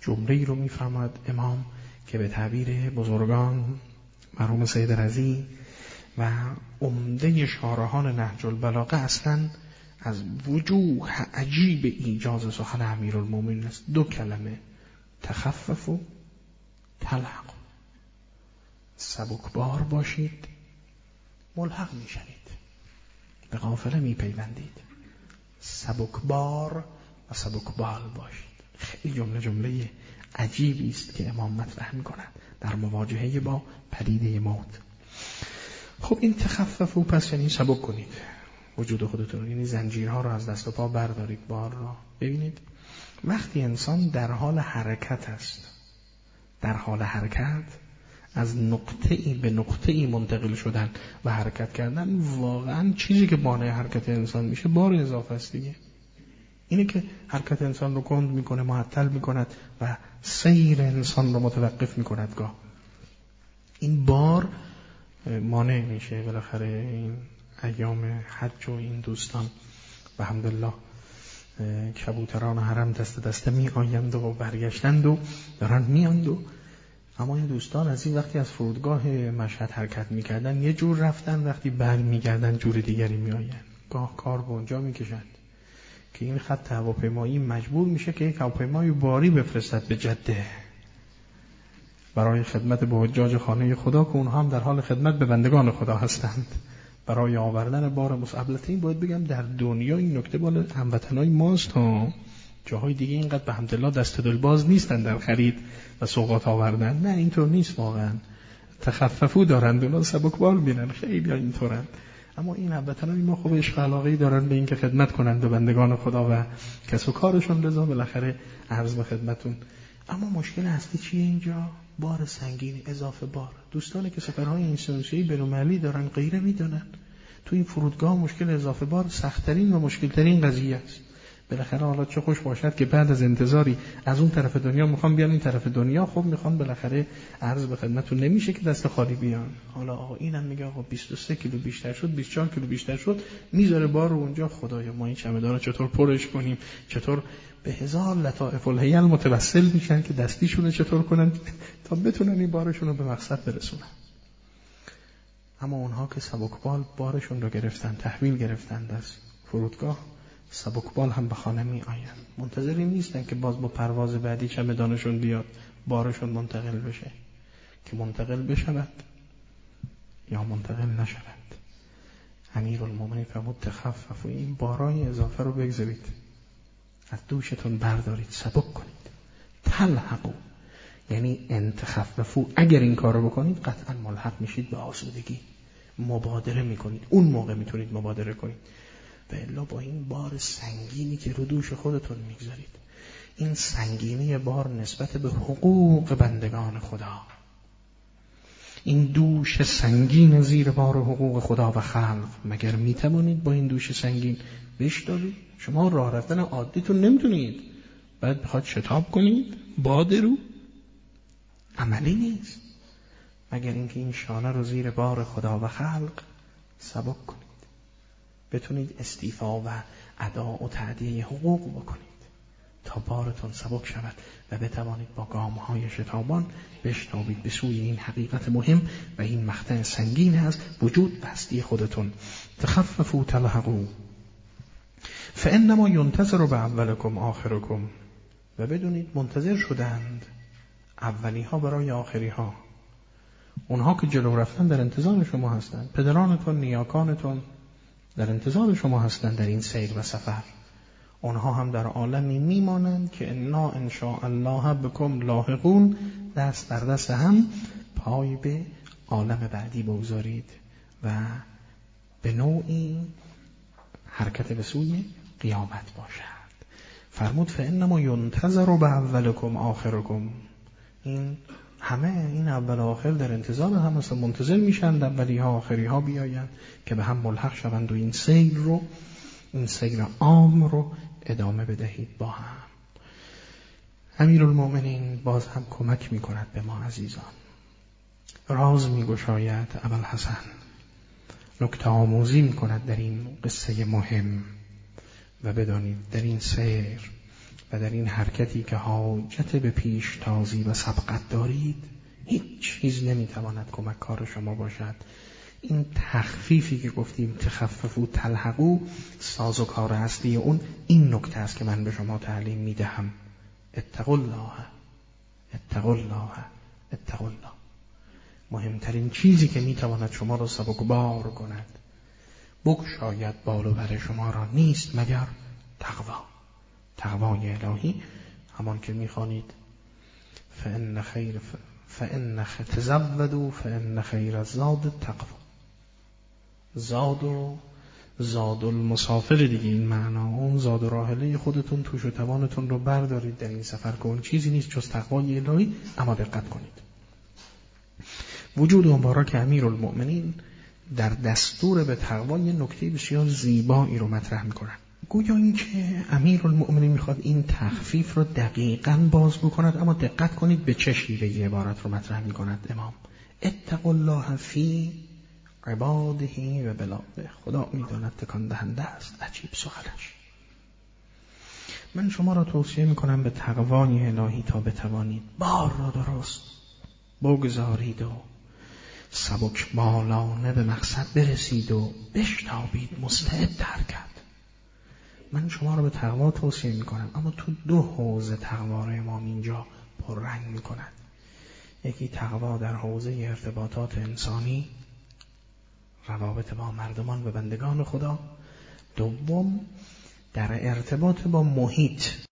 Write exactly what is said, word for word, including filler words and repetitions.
جمله‌ای رو می‌فرماید امام که به تعبیر بزرگان مرحوم سید رضی و عمده شارحان نهج البلاغه اصلاً از وجوه عجیب ایجاز سخن امیرالمومنین است. دو کلمه: تخفف و تلحق. سبکبار باشید، ملحق میشنید، به قافله میپیوندید. سبکبار و سبکبال باشید. خیلی جمله جمله عجیبی است که امام مطرح میکنند در مواجهه با پدیده موت. خب این تخفف و پس یعنی سبک کنید وجود خودتون، یعنی زنجیرها رو از دست و پا بردارید. بار را ببینید وقتی انسان در حال حرکت است، در حال حرکت از نقطه ای به نقطه ای منتقل شدن و حرکت کردن، واقعا چیزی که مانع حرکت انسان میشه بار اضافه است دیگه. اینه که حرکت انسان رو کند میکنه، معطل میکند و سیر انسان رو متوقف میکند. گاه این بار مانع میشه. بالاخره این ایام حج و این دوستان و الحمدلله کبوتران حرم دست دسته می آیند و برگشتند و دارن می آیند و اما این دوستان از این وقتی از فرودگاه مشهد حرکت می کردن یه جور رفتن، وقتی بر می گردن جور دیگری می آیند. گاه کار به اونجا می کشند که این خط هواپیمایی مجبور میشه که یک هواپیمای باری بفرستد به جده برای خدمت به حجاج خانه خدا که اونها هم در حال خدمت به بندگان خدا هستند، برای آوردن بار مصابلته. این باید بگم در دنیا این نکته بالا هموطنای ماست ها. جاهای دیگه اینقدر به حمدالله دست دل باز نیستن در خرید و سوغات آوردن. نه اینطور نیست واقعا. تخففو دارند، اونا سبکبار میرن، خیلی اینطورند. اما این هموطنای ما خوب عشق علاقه‌ای دارن به این که خدمت کنند به بندگان خدا و کسب و کارشون، لذا بالاخره عرض به خدمتون. اما مشکل اصلی چیه اینجا؟ بار سنگین، اضافه بار. دوستانی که سفرهای اینسانسیایی بین‌المللی دارن غیره میدونن تو این فرودگاه مشکل اضافه بار سخت‌ترین و مشکل‌ترین قضیه است. بالاخره حالا چه خوش باشد که بعد از انتظاری از اون طرف دنیا میخوام بیان این طرف دنیا، خب میخوان بالاخره عرض به خدمتتون نمیشه که دست خالی بیان. حالا آقا اینم میگه آقا بیست و سه کیلو بیشتر شد، بیست و چهار کیلو بیشتر شد، میذاره بار رو اونجا. خدایا ما این چمدان رو چطور پرش کنیم؟ چطور به هزار لطائف الهیل متوسل میشن که دستیشون رو چطور کنن تا بتونن این بارشون رو به مقصد برسونن. اما اونها که سبکبال بارشون رو گرفتن، تحویل گرفتن از فرودگاه، سبکبال هم به خانه می آیند. منتظری نیستن که باز با پرواز بعدی چمدانشون بیاد بارشون منتقل بشه، که منتقل بشود یا منتقل نشود. امیرالمومنین فرمود تخففوا، این بارای اضافه رو بگذارید، از دوشتون بردارید، سبک کنید. تلحقوا یعنی انتخففوا، اگر این کار رو بکنید قطعا ملحق میشید به آسودگی، مبادره میکنید. اون موقع میتونید مبادره کنید. و الا با این بار سنگینی که رو دوش خودتون میگذارید، این سنگینی بار نسبت به حقوق بندگان خدا، این دوش سنگین زیر بار حقوق خدا و خلق، مگر میتوانید با این دوش سنگین بشتابید؟ شما راه رفتن عادیتون نمیتونید، بعد بخواد شتاب کنید باد رو، عملی نیست. مگر اینکه این شانه رو زیر بار خدا و خلق سبک کنید، بتونید استیفا و ادا و تأدیه حقوق بکنید تا بارتون سبک شود و بتوانید با گام‌های شتابان بشتابید به سوی این حقیقت مهم و این مقطع سنگین از وجود و هستی خودتون. تخففوا تلحقوا فانما ينتظر باولکم آخرکم، و بدونید منتظر شدند اولی ها برای آخری ها. اونها که جلو رفتن در انتظار شما هستند، پدرانتون، نیاکانتون در انتظار شما هستند در این سیر و سفر. اونها هم در عالمی میمانند که انا ان شاء الله بكم لاحقون، دست در دست هم پای به عالم بعدی بگذارید و به نوعی حرکت به سوی قیامت باشد. فرمود فانما ينتظر باولکم آخرکم، این همه این اول و آخر در انتظار هم هستند، منتظر میشند اولی ها آخری ها بیایند که به هم ملحق شوند و این سیر رو، این سیر عام رو ادامه بدهید با هم. امیرالمومنین باز هم کمک میکند به ما عزیزان، راز میگشاید ابوالحسن، نکته آموزی میکند در این قصه مهم. و بدانید در این سیر و در این حرکتی که حاجت به پیش تازی و سبقت دارید هیچ چیز نمیتواند کمک کار شما باشد. این تخفیفی که گفتیم تخففو تلحقو، ساز و کار اصلی اون این نکته است که من به شما تعلیم میدهم. اتقوا الله اتقوا الله اتقوا الله. مهمترین چیزی که میتواند شما را سبکبار کند، بگشاید بال و پر شما را، نیست مگر تقوا. تقوای الهی، همان که میخوانید فإن خیر فإن تزودوا فإن خیر الزاد التقوا. زاد و زاد المسافر دیگه این معنا، اون زاد و راحله خودتون توش و توانتون رو بردارید در این سفر که اون چیزی نیست جز تقوای الهی. اما دقت کنید، وجود مبارک امیرالمؤمنین در دستور به تقوا یه نکته بسیار زیبایی رو مطرح میکنن. گویا این که امیرالمؤمنین میخواد این تخفیف رو دقیقاً باز بکند، اما دقت کنید به چه شیوهی عبارت رو مطرح میکند امام. اتقوا الله فی عباده و بلاده. خدا میداند تکان دهنده است. عجیب سخنش. من شما را توصیه میکنم به تقوای الهی تا بتوانید بار را درست بگذارید و سبک بالانه به مقصد برسید و بشتابید مستعد حرکت. من شما را به تقوا توصیه میکنم، اما تو دو حوزه تقوا را امام اینجا پررنگ میکند. یکی تقوا در حوزه ارتباطات انسانی، روابط با مردمان و بندگان خدا. دوم در ارتباط با محیط،